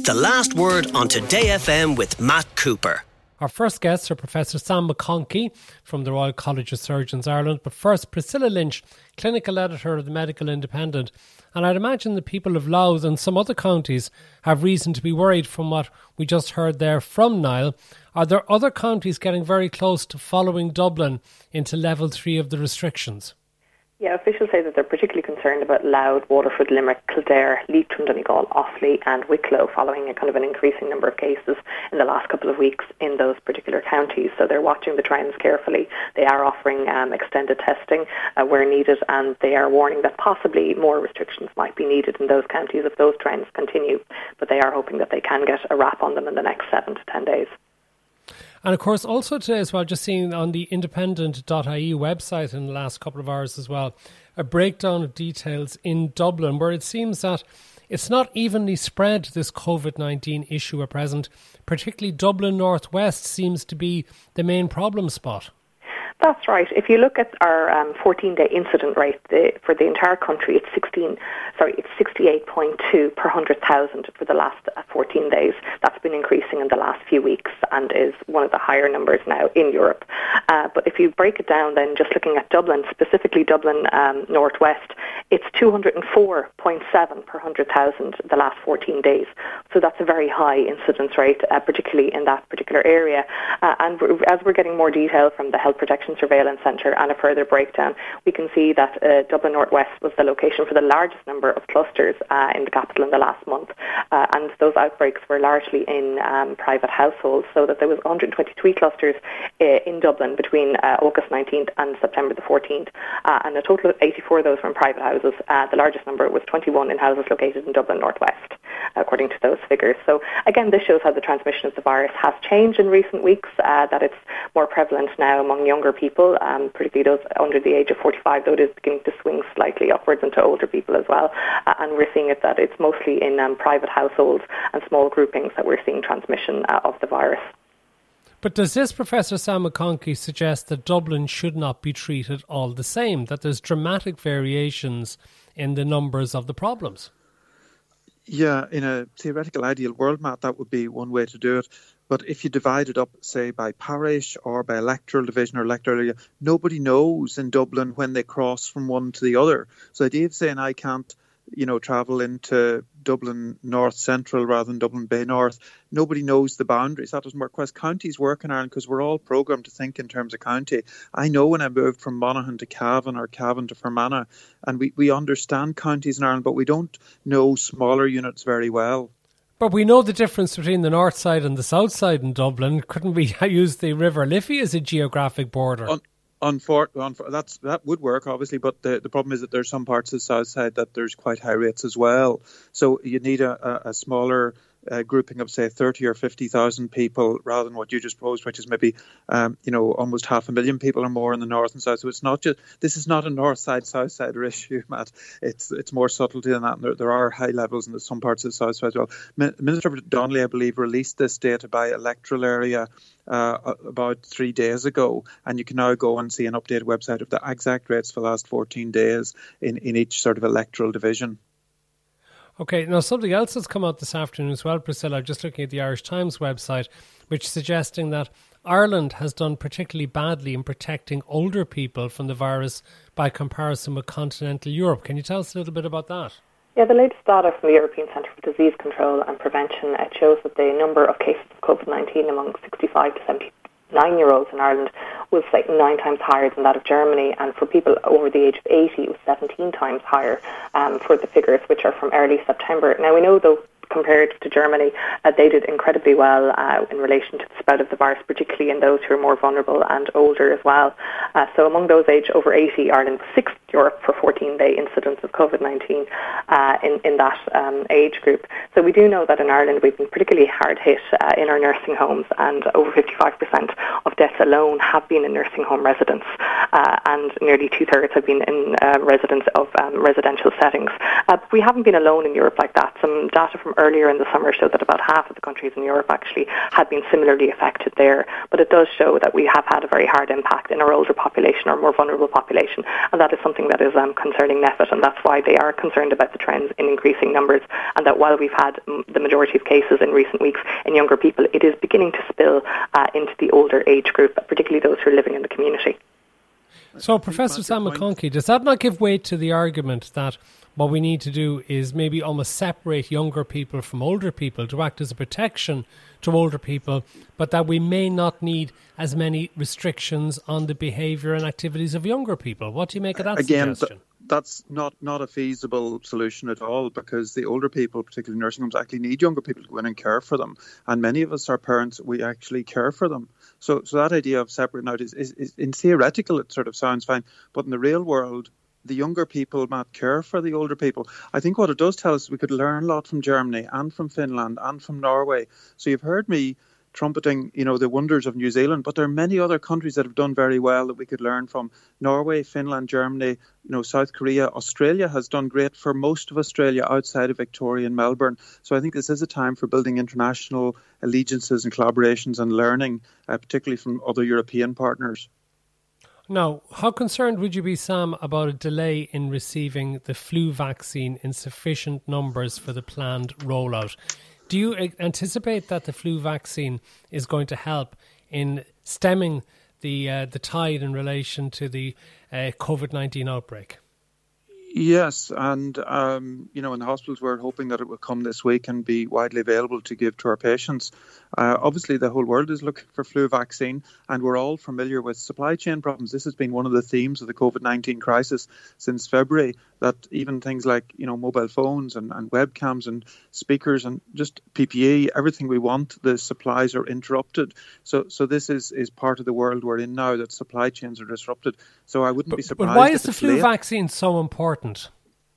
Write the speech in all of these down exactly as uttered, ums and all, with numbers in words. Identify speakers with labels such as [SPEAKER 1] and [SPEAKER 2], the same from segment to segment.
[SPEAKER 1] The Last Word on Today F M with Matt Cooper.
[SPEAKER 2] Our first guests are Professor Sam McConkey from the Royal College of Surgeons Ireland, but first Priscilla Lynch, clinical editor of the Medical Independent. And I'd imagine the people of Louth and some other counties have reason to be worried from what we just heard there from Niall. Are there other counties getting very close to following Dublin into level three of the restrictions?
[SPEAKER 3] Yeah, officials say that they're particularly concerned about Louth, Waterford, Limerick, Kildare, Leitrim, Donegal, Offaly and Wicklow following a kind of an increasing number of cases in the last couple of weeks in those particular counties. So they're watching the trends carefully. They are offering um, extended testing uh, where needed, and they are warning that possibly more restrictions might be needed in those counties if those trends continue. But they are hoping that they can get a wrap on them in the next seven to ten days.
[SPEAKER 2] And of course, also today as well, just seeing on the independent dot I E website in the last couple of hours as well, a breakdown of details in Dublin where it seems that it's not evenly spread, this COVID nineteen issue at present. Particularly Dublin Northwest seems to be the main problem spot.
[SPEAKER 3] That's right. If you look at our um, fourteen-day incident rate the, for the entire country, it's sixteen. Sorry, it's sixty-eight point two per one hundred thousand for the last uh, fourteen days. That's been increasing in the last few weeks and is one of the higher numbers now in Europe. Uh, but if you break it down, then just looking at Dublin, specifically Dublin um, Northwest, it's two hundred four point seven per one hundred thousand the last fourteen days. So that's a very high incidence rate, uh, particularly in that particular area. Uh, and we're, as we're getting more detail from the Health Protection Surveillance Centre and a further breakdown, we can see that uh, Dublin Northwest was the location for the largest number of clusters uh, in the capital in the last month, uh, and those outbreaks were largely in um, private households, so that there was one hundred twenty-three clusters uh, in Dublin between uh, August nineteenth and September the fourteenth, uh, and a total of eighty-four of those were in private houses. Uh, the largest number was twenty-one in houses located in Dublin Northwest, according to those figures. So again, this shows how the transmission of the virus has changed in recent weeks, uh, that it's more prevalent now among younger people, um, particularly those under the age of forty-five, though it is beginning to swing slightly upwards into older people as well. Uh, and we're seeing it that it's mostly in um, private households and small groupings that we're seeing transmission uh, of the virus.
[SPEAKER 2] But does this, Professor Sam McConkey, suggest that Dublin should not be treated all the same, that there's dramatic variations in the numbers of the problems?
[SPEAKER 4] Yeah, in a theoretical ideal world, Matt, that would be one way to do it. But if you divide it up, say, by parish or by electoral division or electoral area, nobody knows in Dublin when they cross from one to the other. So the idea of saying I can't, you know, travel into Dublin North Central rather than Dublin Bay North, nobody knows the boundaries. That doesn't work. Whereas counties work in Ireland because we're all programmed to think in terms of county. I know when I moved from Monaghan to Cavan or Cavan to Fermanagh, and we, we understand counties in Ireland, but we don't know smaller units very well.
[SPEAKER 2] But we know the difference between the north side and the south side in Dublin. Couldn't we use the River Liffey as a geographic border?
[SPEAKER 4] Un- unfor- unfor- that's, that would work, obviously, but the, the problem is that there's some parts of the south side that there's quite high rates as well. So you need a, a, a smaller uh, grouping of, say, thirty or fifty thousand people rather than what you just posed, which is maybe, um, you know, almost half a million people or more in the north and south. So it's not just, this is not a north side, south side issue, Matt. It's it's more subtlety than that. And there, there are high levels in some parts of the south side as well. Minister Donnelly, I believe, released this data by electoral area uh, about three days ago. And you can now go and see an updated website of the exact rates for the last fourteen days in, in each sort of electoral division.
[SPEAKER 2] OK, now something else has come out this afternoon as well, Priscilla, just looking at the Irish Times website, which is suggesting that Ireland has done particularly badly in protecting older people from the virus by comparison with continental Europe. Can you tell us a little bit about that?
[SPEAKER 3] Yeah, the latest data from the European Centre for Disease Control and Prevention it shows that the number of cases of COVID nineteen among sixty-five to seventy-nine-year-olds in Ireland was like nine times higher than that of Germany, and for people over the age of eighty, it was seventeen times higher um, for the figures, which are from early September. Now, we know, though, compared to Germany, uh, they did incredibly well uh, in relation to the spread of the virus, particularly in those who are more vulnerable and older as well. Uh, so among those aged over eighty, Ireland was sixth in Europe for fourteen-day incidence of COVID nineteen uh, in, in that um, age group. So we do know that in Ireland we've been particularly hard hit uh, in our nursing homes, and over fifty-five percent of deaths alone have been in nursing home residents, uh, and nearly two-thirds have been in uh, residents of um, residential settings. Uh, but we haven't been alone in Europe like that. Some data from earlier in the summer showed that about half of the countries in Europe actually had been similarly affected there. But it does show that we have had a very hard impact in our older population, our more vulnerable population, and that is something that is um, concerning NPHET, and that's why they are concerned about the trends in increasing numbers, and that while we've had m- the majority of cases in recent weeks in younger people, it is beginning to spill uh, into the older age group, particularly those who are living in the community.
[SPEAKER 2] So, Professor Sam McConkey, does that not give weight to the argument that what we need to do is maybe almost separate younger people from older people to act as a protection to older people, but that we may not need as many restrictions on the behaviour and activities of younger people? What do you make of that
[SPEAKER 4] Again,
[SPEAKER 2] suggestion?
[SPEAKER 4] Th- that's not, not a feasible solution at all, because the older people, particularly nursing homes, actually need younger people to go in and care for them. And many of us are parents, we actually care for them. So so that idea of separating out is, is, is in theoretical, it sort of sounds fine, but in the real world, the younger people might care for the older people. I think what it does tell us, we could learn a lot from Germany and from Finland and from Norway. So you've heard me trumpeting, you know, the wonders of New Zealand, but there are many other countries that have done very well that we could learn from. Norway, Finland, Germany, you know, South Korea, Australia has done great for most of Australia outside of Victoria and Melbourne. So I think this is a time for building international allegiances and collaborations and learning, uh, particularly from other European partners.
[SPEAKER 2] Now, how concerned would you be, Sam, about a delay in receiving the flu vaccine in sufficient numbers for the planned rollout? Do you anticipate that the flu vaccine is going to help in stemming the uh, the tide in relation to the uh, COVID nineteen outbreak?
[SPEAKER 4] Yes, and um, you know, in the hospitals we're hoping that it will come this week and be widely available to give to our patients. Uh, obviously, the whole world is looking for flu vaccine, and we're all familiar with supply chain problems. This has been one of the themes of the COVID nineteen crisis since February, that even things like, you know, mobile phones and, and webcams and speakers and just P P E, everything we want, the supplies are interrupted. So so this is, is part of the world we're in now, that supply chains are disrupted. So I wouldn't
[SPEAKER 2] but,
[SPEAKER 4] be surprised.
[SPEAKER 2] But why is
[SPEAKER 4] if
[SPEAKER 2] the
[SPEAKER 4] it's
[SPEAKER 2] flu
[SPEAKER 4] late.
[SPEAKER 2] vaccine so important?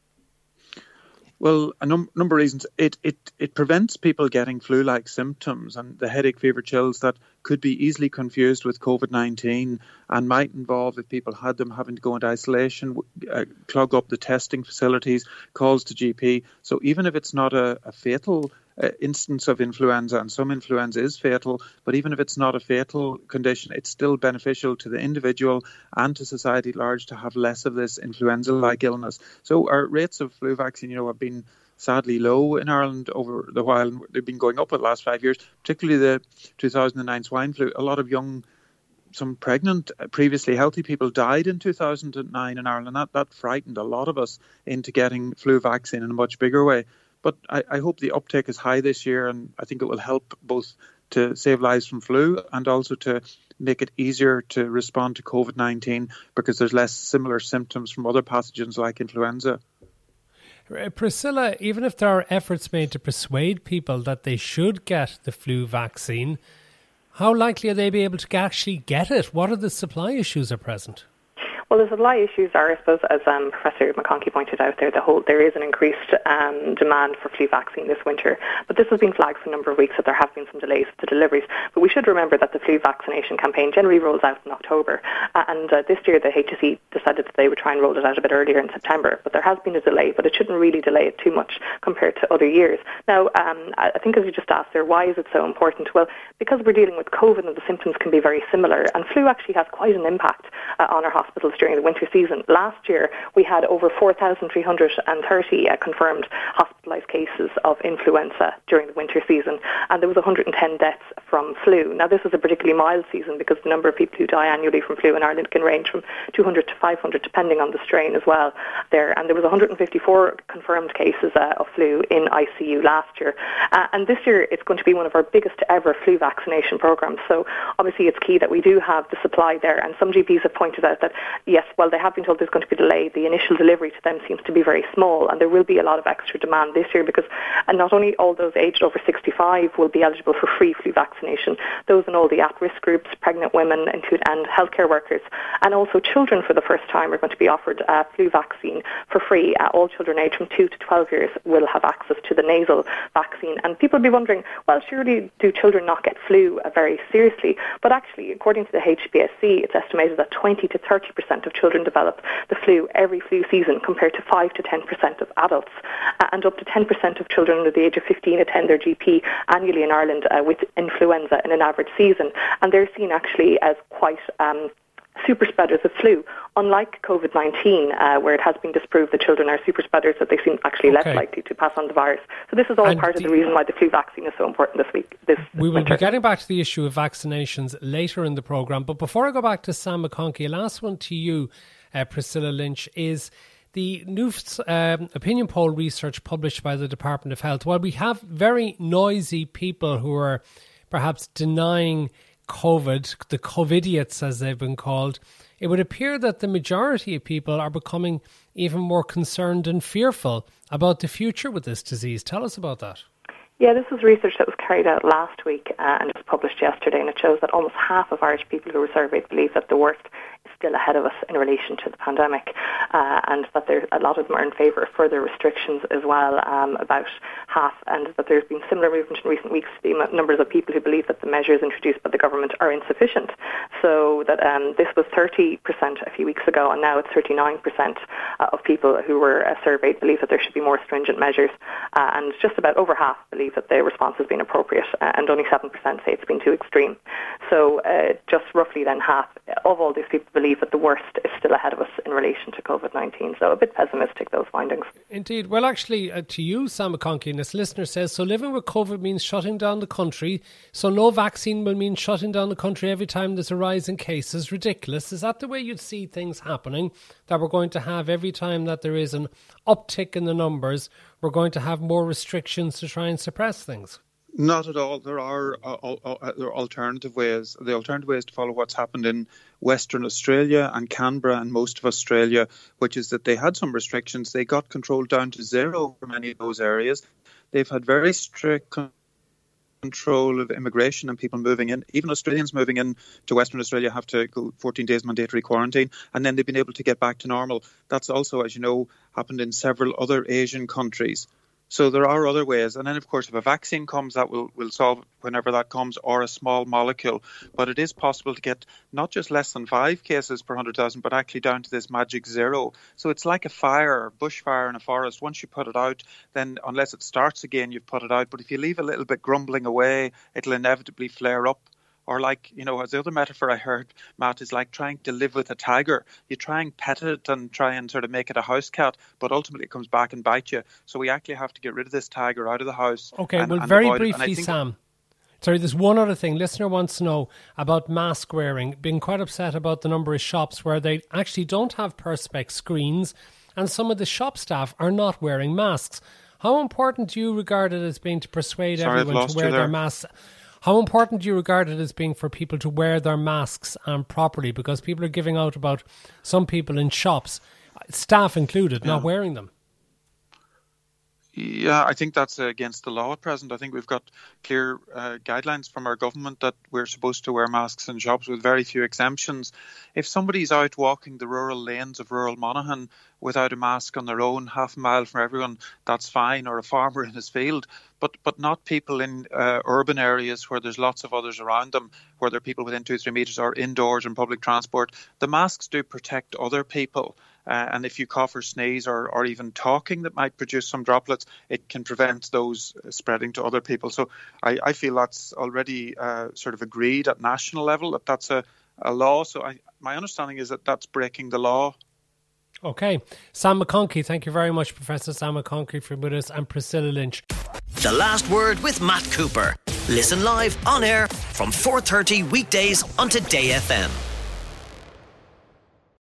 [SPEAKER 4] Well, a num- number of reasons. It, it it prevents people getting flu-like symptoms and the headache, fever, chills that could be easily confused with COVID nineteen and might involve, if people had them, having to go into isolation, uh, clog up the testing facilities, calls to G P. So even if it's not a, a fatal uh, instance of influenza, and some influenza is fatal, but even if it's not a fatal condition, it's still beneficial to the individual and to society at large to have less of this influenza-like illness. So our rates of flu vaccine, you know, have been sadly low in Ireland over the while. They've been going up for the last five years, particularly the two thousand nine swine flu. A lot of young, some pregnant, previously healthy people died in two thousand nine in Ireland. That, that frightened a lot of us into getting flu vaccine in a much bigger way. But I, I hope the uptake is high this year, and I think it will help both to save lives from flu and also to make it easier to respond to COVID nineteen, because there's less similar symptoms from other pathogens like influenza.
[SPEAKER 2] Priscilla, even if there are efforts made to persuade people that they should get the flu vaccine, how likely are they be able to actually get it? What are the supply issues at present?
[SPEAKER 3] Well, the supply issues are, I suppose, as um, Professor McConkey pointed out there, the whole there is an increased um, demand for flu vaccine this winter. But this has been flagged for a number of weeks that there have been some delays to deliveries. But we should remember that the flu vaccination campaign generally rolls out in October. Uh, and uh, this year the H S E decided that they would try and roll it out a bit earlier in September. But there has been a delay, but it shouldn't really delay it too much compared to other years. Now, um, I think as you just asked there, why is it so important? Well, because we're dealing with COVID and the symptoms can be very similar. And flu actually has quite an impact uh, on our hospitals during the winter season. Last year, we had over four thousand three hundred thirty uh, confirmed hospitalised cases of influenza during the winter season, and there was one hundred ten deaths from flu. Now, this is a particularly mild season because the number of people who die annually from flu in Ireland can range from two hundred to five hundred, depending on the strain as well there. And there was one hundred fifty-four confirmed cases uh, of flu in I C U last year. Uh, and this year, it's going to be one of our biggest ever flu vaccination programmes. So, obviously, it's key that we do have the supply there. And some G Ps have pointed out that, yes, well, they have been told there's going to be delayed. The initial delivery to them seems to be very small, and there will be a lot of extra demand this year because and not only all those aged over sixty-five will be eligible for free flu vaccination, those in all the at-risk groups, pregnant women include, and healthcare workers, and also children for the first time are going to be offered a flu vaccine for free. Uh, all children aged from two to twelve years will have access to the nasal vaccine. And people will be wondering, well, surely do children not get flu uh, very seriously? But actually, according to the H B S C, it's estimated that twenty to thirty percent percent of children develop the flu every flu season compared to five to ten percent of adults. Uh, and up to ten percent of children under the age of fifteen attend their G P annually in Ireland uh, with influenza in an average season. And they're seen actually as quite um, super spreaders of flu, unlike COVID nineteen, uh, where it has been disproved that children are super spreaders, that they seem actually
[SPEAKER 2] okay.
[SPEAKER 3] less likely to pass on the virus. So this is all
[SPEAKER 2] and
[SPEAKER 3] part of the reason why the flu vaccine is so important this week. This
[SPEAKER 2] we will
[SPEAKER 3] winter.
[SPEAKER 2] be getting back to the issue of vaccinations later in the programme. But before I go back to Sam McConkey, a last one to you, uh, Priscilla Lynch, is the new um, opinion poll research published by the Department of Health. While we have very noisy people who are perhaps denying COVID, the COVIDiots as they've been called, it would appear that the majority of people are becoming even more concerned and fearful about the future with this disease. Tell us about that.
[SPEAKER 3] Yeah, this was research that was carried out last week uh, and it was published yesterday, and it shows that almost half of Irish people who were surveyed believe that the worst is still ahead of us in relation to the pandemic, uh, and that there, a lot of them are in favour of further restrictions as well, um, about half, and that there's been similar movement in recent weeks to the numbers of people who believe that the measures introduced by the government are insufficient. So that um, this was thirty percent a few weeks ago, and now it's thirty-nine percent uh, of people who were uh, surveyed believe that there should be more stringent measures, uh, and just about over half believe that the response has been appropriate, uh, and only seven percent say it's been too extreme. So uh, just roughly then half of all these people believe that the worst is still ahead of us in relation to COVID nineteen. So a bit pessimistic, those findings.
[SPEAKER 2] Indeed. Well, actually, uh, to you, Sam McConkey, and this listener says, so living with COVID means shutting down the country, so no vaccine will mean shutting down the country every time there's a rise in cases. Ridiculous. Is that the way you'd see things happening, that we're going to have every time that there is an uptick in the numbers, we're going to have more restrictions to try and suppress things?
[SPEAKER 4] Not at all. There are, uh, uh, there are alternative ways. The alternative way is to follow what's happened in Western Australia and Canberra and most of Australia, which is that they had some restrictions. They got control down to zero for many of those areas. They've had very strict control of immigration and people moving in. Even Australians moving in to Western Australia have to go fourteen days mandatory quarantine, and then they've been able to get back to normal. That's also, as you know, happened in several other Asian countries. So there are other ways. And then, of course, if a vaccine comes, that will, will solve it whenever that comes, or a small molecule. But it is possible to get not just less than five cases per one hundred thousand, but actually down to this magic zero. So it's like a fire, bushfire in a forest. Once you put it out, then unless it starts again, you've put it out. But if you leave a little bit grumbling away, it'll inevitably flare up. Or like, you know, as the other metaphor I heard, Matt, is like trying to live with a tiger. You try and pet it and try and sort of make it a house cat, but ultimately it comes back and bite you. So we actually have to get rid of this tiger out of the house.
[SPEAKER 2] Okay,
[SPEAKER 4] and,
[SPEAKER 2] well,
[SPEAKER 4] and
[SPEAKER 2] very
[SPEAKER 4] briefly,
[SPEAKER 2] Sam. Sorry, there's one other thing. Listener wants to know about mask wearing. Being quite upset about the number of shops where they actually don't have Perspex screens, and some of the shop staff are not wearing masks. How important do you regard it as being to persuade
[SPEAKER 4] Sorry,
[SPEAKER 2] everyone to wear their masks? How important do you regard it as being for people to wear their masks um, properly? Because people are giving out about some people in shops, staff included, yeah. not wearing them.
[SPEAKER 4] Yeah, I think that's against the law at present. I think we've got clear uh, guidelines from our government that we're supposed to wear masks in shops with very few exemptions. If somebody's out walking the rural lanes of rural Monaghan without a mask on their own, half a mile from everyone, that's fine, or a farmer in his field. But but not people in uh, urban areas where there's lots of others around them, where there are people within two, three metres, or indoors in public transport. The masks do protect other people. Uh, and if you cough or sneeze or, or even talking that might produce some droplets, it can prevent those spreading to other people. So I, I feel that's already uh, sort of agreed at national level, that that's a, a law. So I, my understanding is that that's breaking the law.
[SPEAKER 2] Okay. Sam McConkey, thank you very much, Professor Sam McConkey, for with us, and Priscilla Lynch.
[SPEAKER 1] The Last Word with Matt Cooper. Listen live on air from four thirty weekdays on Today F M.